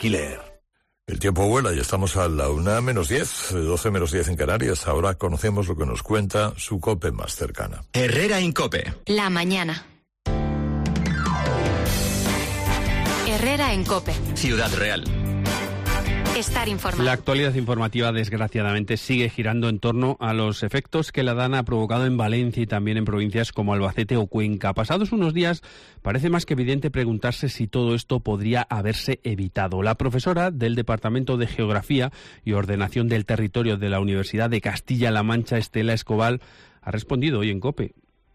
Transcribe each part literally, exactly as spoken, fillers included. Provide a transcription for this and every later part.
alquiler. El tiempo vuela y estamos a la una menos diez, doce menos diez en Canarias. Ahora conocemos lo que nos cuenta su COPE más cercana. Herrera Incope. La mañana. Herrera en COPE. Ciudad Real. Estar informado. La actualidad informativa, desgraciadamente, sigue girando en torno a los efectos que la Dana ha provocado en Valencia y también en provincias como Albacete o Cuenca. Pasados unos días, parece más que evidente preguntarse si todo esto podría haberse evitado. La profesora del Departamento de Geografía y Ordenación del Territorio de la Universidad de Castilla-La Mancha, Estela Escobar, ha respondido hoy en COPE.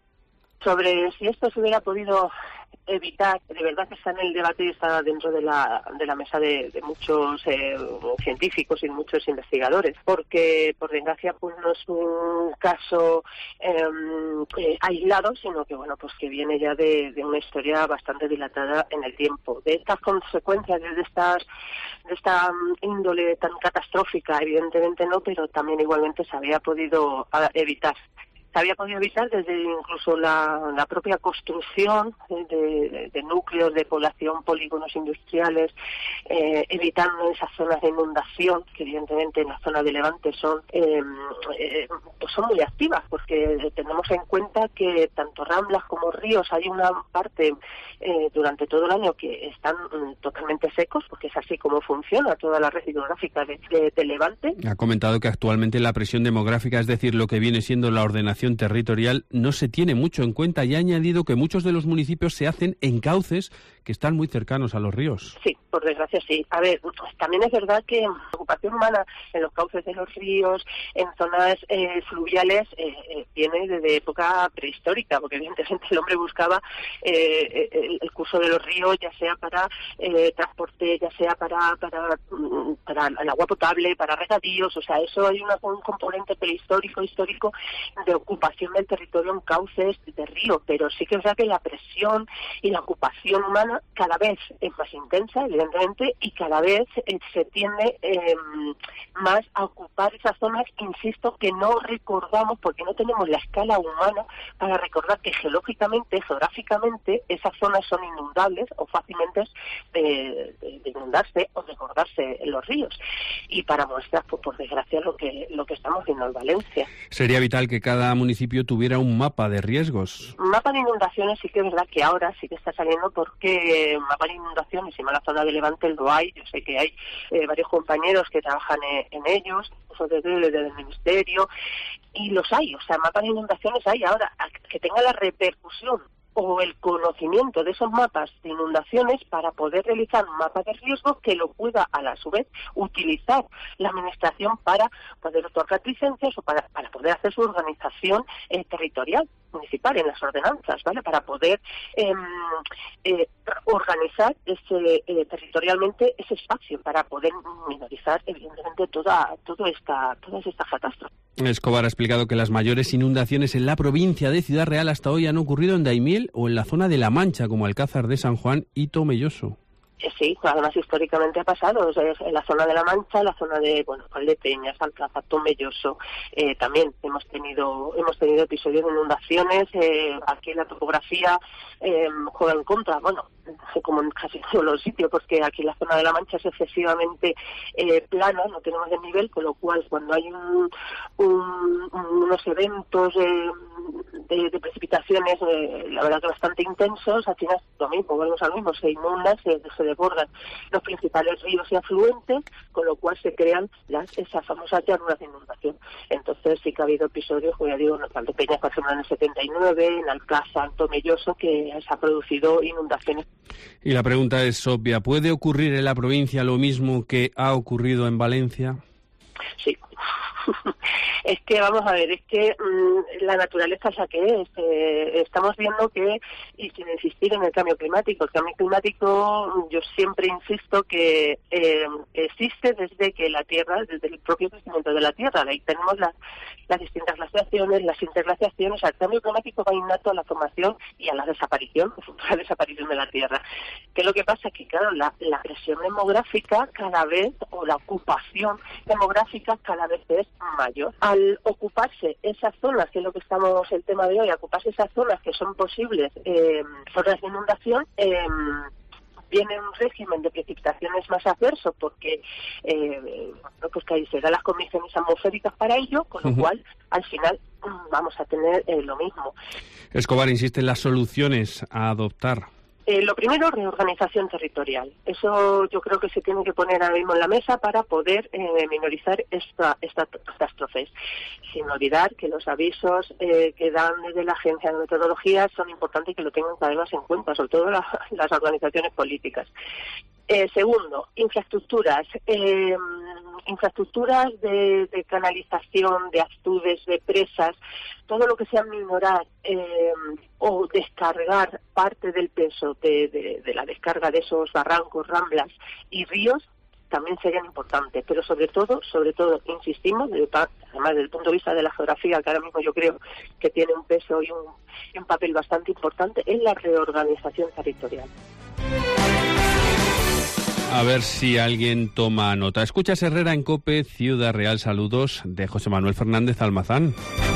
Sobre si esto se hubiera podido evitar, de verdad que está en el debate y está dentro de la de la mesa de, de muchos eh, científicos y muchos investigadores, porque por desgracia pues no es un caso eh, eh, aislado, sino que bueno pues que viene ya de, de una historia bastante dilatada en el tiempo. De estas consecuencias, de estas de esta índole tan catastrófica, evidentemente no, pero también igualmente se había podido evitar. Se había podido evitar desde incluso la, la propia construcción de, de, de núcleos de población, polígonos industriales, eh, evitando esas zonas de inundación, que evidentemente en la zona de Levante son, eh, eh, pues son muy activas, porque tenemos en cuenta que tanto ramblas como ríos hay una parte eh, durante todo el año que están mm, totalmente secos, porque es así como funciona toda la red hidrográfica de, de, de Levante. Ha comentado que actualmente la presión demográfica, es decir, lo que viene siendo la ordenación territorial, no se tiene mucho en cuenta, y ha añadido que muchos de los municipios se hacen en cauces que están muy cercanos a los ríos. Sí, por desgracia sí. A ver, también es verdad que la ocupación humana en los cauces de los ríos, en zonas eh, fluviales, eh, eh, viene desde época prehistórica, porque evidentemente el hombre buscaba eh, el, el curso de los ríos, ya sea para eh, transporte, ya sea para, para, para el agua potable, para regadíos, o sea, eso hay una, un componente prehistórico, histórico, de ocupación del territorio en cauces de río, pero sí que es verdad que la presión y la ocupación humana cada vez es más intensa, evidentemente, y cada vez eh, se tiende eh, más a ocupar esas zonas, insisto, que no recordamos porque no tenemos la escala humana para recordar que geológicamente, geográficamente, esas zonas son inundables o fácilmente de, de, de inundarse o desbordarse en los ríos. Y para muestras, pues por desgracia, lo que, lo que estamos viendo en Valencia. Sería vital que cada municipio tuviera un mapa de riesgos. Un mapa de inundaciones sí que es verdad que ahora sí que está saliendo, porque mapa de inundaciones y la zona de Levante lo hay. Yo sé que hay eh, varios compañeros que trabajan en, en ellos, desde, desde el ministerio, y los hay. O sea, mapas de inundaciones hay. Ahora, que tenga la repercusión o el conocimiento de esos mapas de inundaciones para poder realizar un mapa de riesgo que lo pueda a la su vez utilizar la administración para poder otorgar licencias o para, para poder hacer su organización eh, territorial municipal en las ordenanzas, ¿vale? Para poder eh, eh, organizar ese, eh, territorialmente ese espacio, para poder minorizar evidentemente toda, toda esta, todas estas catástrofes. Escobar ha explicado que las mayores inundaciones en la provincia de Ciudad Real hasta hoy han ocurrido en Daimiel o en la zona de La Mancha, como Alcázar de San Juan y Tomelloso. Sí, además históricamente ha pasado, o sea, en la zona de La Mancha, la zona de, bueno, Valdepeñas, Alcázar, Tomelloso, eh, también hemos tenido hemos tenido episodios de inundaciones. Eh, aquí la topografía eh, juega en contra, bueno, como en casi todos los sitios, porque aquí la zona de La Mancha es excesivamente eh, plana, no tenemos desnivel, con lo cual cuando hay un, un, unos eventos eh, de, de precipitaciones, eh, la verdad que bastante intensos, al final lo mismo, volvemos a lo mismo, se inundan, se, se desbordan los principales ríos y afluentes, con lo cual se crean las esas famosas llanuras de inundación. Entonces sí que ha habido episodios, como ya digo, en Valdepeñas, por ejemplo, en el setenta y nueve, en Alcázar, en Tomelloso, que se ha producido inundaciones. Y la pregunta es obvia, ¿puede ocurrir en la provincia lo mismo que ha ocurrido en Valencia? Sí. Es que, vamos a ver, es que mmm, la naturaleza es la que es. Eh, estamos viendo que, y sin insistir en el cambio climático, el cambio climático, yo siempre insisto que eh, existe desde que la Tierra, desde el propio crecimiento de la Tierra. Ahí tenemos las, las distintas glaciaciones, las interglaciaciones. El cambio climático va innato a la formación y a la desaparición, a la desaparición de la Tierra. ¿Qué es lo que pasa? Que, claro, la, la presión demográfica cada vez, o la ocupación demográfica cada vez es mayor. Al ocuparse esas zonas, que es lo que estamos, el tema de hoy, ocuparse esas zonas que son posibles eh, zonas de inundación, eh, viene un régimen de precipitaciones más adverso porque eh, pues que se dan las condiciones atmosféricas para ello, con lo uh-huh. cual al final vamos a tener eh, lo mismo. Escobar insiste en las soluciones a adoptar. Eh, lo primero, reorganización territorial. Eso yo creo que se tiene que poner ahora mismo en la mesa para poder eh, minorizar esta, estas catástrofes. Sin olvidar que los avisos eh, que dan desde la Agencia de Meteorología son importantes y que lo tengan cada vez más en cuenta, sobre todo la, las organizaciones políticas. Eh, segundo, infraestructuras. Eh, infraestructuras de, de canalización, de azudes, de presas, todo lo que sea minorar eh, o descargar parte del peso de, de, de la descarga de esos barrancos, ramblas y ríos también serían importantes, pero sobre todo, sobre todo, insistimos, de, además desde el punto de vista de la geografía, que ahora mismo yo creo que tiene un peso y un, y un papel bastante importante, en la reorganización territorial. A ver si alguien toma nota. Escuchas Herrera en COPE, Ciudad Real. Saludos de José Manuel Fernández Almazán.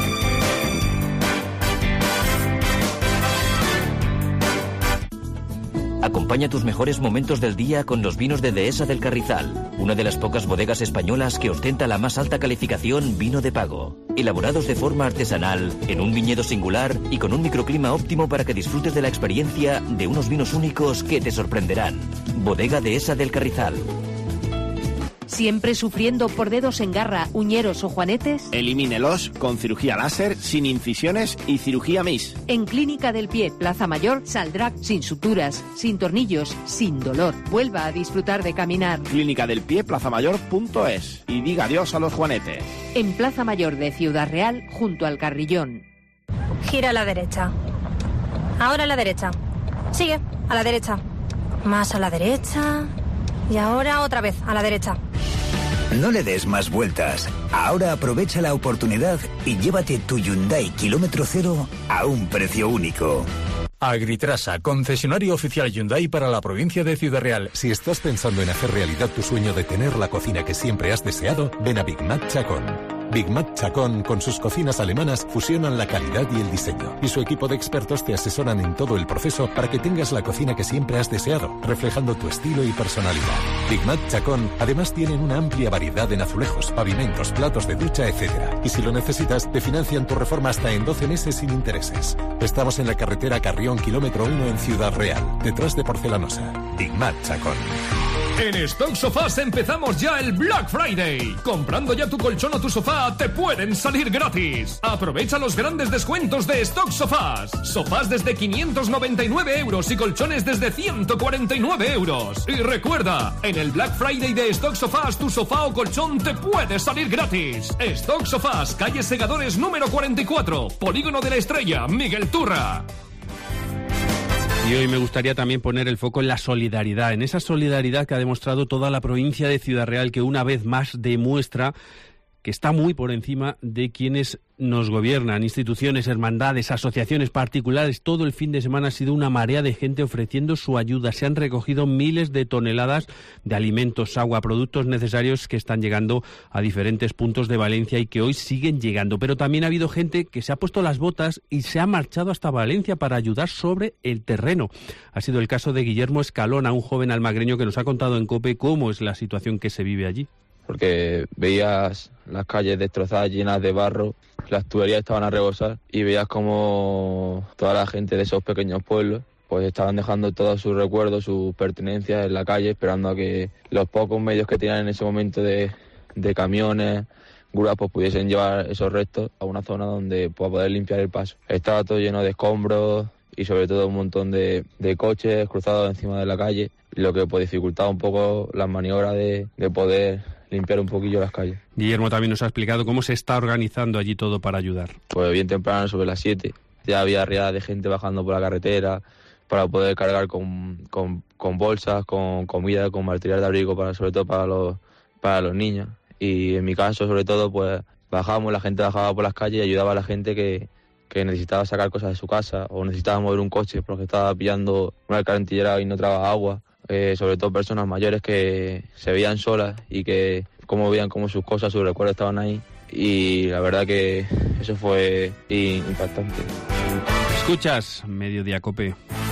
Acompaña tus mejores momentos del día con los vinos de Dehesa del Carrizal, una de las pocas bodegas españolas que ostenta la más alta calificación vino de pago. Elaborados de forma artesanal, en un viñedo singular y con un microclima óptimo para que disfrutes de la experiencia de unos vinos únicos que te sorprenderán. Bodega Dehesa del Carrizal. ¿Siempre sufriendo por dedos en garra, uñeros o juanetes? Elimínelos con cirugía láser, sin incisiones y cirugía M I S. En Clínica del Pie, Plaza Mayor, saldrá sin suturas, sin tornillos, sin dolor. Vuelva a disfrutar de caminar. Clínica del Pie, plaza mayor punto es. Y diga adiós a los juanetes. En Plaza Mayor de Ciudad Real, junto al Carrillón. Gira a la derecha. Ahora a la derecha. Sigue, a la derecha. Más a la derecha. Y ahora otra vez, a la derecha. No le des más vueltas. Ahora aprovecha la oportunidad y llévate tu Hyundai kilómetro cero a un precio único. Agritrasa, concesionario oficial Hyundai para la provincia de Ciudad Real. Si estás pensando en hacer realidad tu sueño de tener la cocina que siempre has deseado, ven a Big Mac Chacón. Big Mac Chacón, con sus cocinas alemanas, fusionan la calidad y el diseño. Y su equipo de expertos te asesoran en todo el proceso para que tengas la cocina que siempre has deseado, reflejando tu estilo y personalidad. Big Mac Chacón, además tienen una amplia variedad en azulejos, pavimentos, platos de ducha, etcétera. Y si lo necesitas, te financian tu reforma hasta en doce meses sin intereses. Estamos en la carretera Carrión, kilómetro uno en Ciudad Real, detrás de Porcelanosa. Big Mac Chacón. En Stock Sofás empezamos ya el Black Friday. Comprando ya tu colchón o tu sofá, te pueden salir gratis. Aprovecha los grandes descuentos de Stock Sofás. Sofás desde quinientos noventa y nueve euros y colchones desde ciento cuarenta y nueve euros. Y recuerda, en el Black Friday de Stock Sofás, tu sofá o colchón te puede salir gratis. Stock Sofás, calle Segadores número cuarenta y cuatro, Polígono de la Estrella, Miguel Turra. Y hoy me gustaría también poner el foco en la solidaridad, en esa solidaridad que ha demostrado toda la provincia de Ciudad Real, que una vez más demuestra que está muy por encima de quienes nos gobiernan, instituciones, hermandades, asociaciones particulares. Todo el fin de semana ha sido una marea de gente ofreciendo su ayuda. Se han recogido miles de toneladas de alimentos, agua, productos necesarios que están llegando a diferentes puntos de Valencia y que hoy siguen llegando. Pero también ha habido gente que se ha puesto las botas y se ha marchado hasta Valencia para ayudar sobre el terreno. Ha sido el caso de Guillermo Escalona, un joven almagreño que nos ha contado en COPE cómo es la situación que se vive allí. Porque veías las calles destrozadas, llenas de barro, las tuberías estaban a rebosar y veías como toda la gente de esos pequeños pueblos pues estaban dejando todos sus recuerdos, sus pertenencias en la calle, esperando a que los pocos medios que tenían en ese momento de, de camiones, grúas, pues pudiesen llevar esos restos a una zona donde pues, poder limpiar el paso. Estaba todo lleno de escombros y sobre todo un montón de, de coches cruzados encima de la calle, lo que pues, dificultaba un poco las maniobras de, de poder limpiar un poquillo las calles. Guillermo también nos ha explicado cómo se está organizando allí todo para ayudar. Pues bien temprano, sobre las siete, ya había riadas de gente bajando por la carretera para poder cargar con, con, con bolsas, con comida, con material de abrigo, para, sobre todo para los, para los niños. Y en mi caso, sobre todo, pues bajamos, la gente bajaba por las calles y ayudaba a la gente que, que necesitaba sacar cosas de su casa o necesitaba mover un coche porque estaba pillando una alcantarillera y no trababa agua. Eh, sobre todo personas mayores que se veían solas y que como veían como sus cosas, sus recuerdos estaban ahí, y la verdad que eso fue impactante. Escuchas Mediodía COPE.